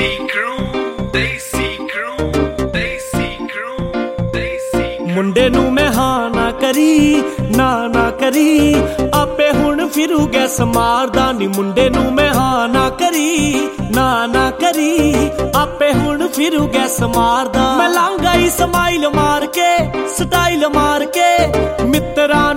ਮੁੰਡੇ ਨੂੰ ਮੈਂ ਹਾਂ ਨਾ ਕਰੀ, ਨਾ ਕਰੀ, ਆਪੇ ਹੁਣ ਫਿਰੂ ਗੈਸ ਮਾਰਦਾ ਨੀ। ਮੁੰਡੇ ਨੂੰ ਮੈਂ ਹਾਂ ਨਾ ਕਰੀ, ਨਾ ਕਰੀ, ਆਪੇ ਹੁਣ ਫਿਰੂ ਗੈਸ ਮਾਰਦਾ। ਮੈਂ ਲਾਂਗਾ ਈ ਸਮਾਈਲ ਮਾਰ ਕੇ, ਸਟਾਈਲ ਮਾਰ ਕੇ, ਮਿੱਤਰਾਂ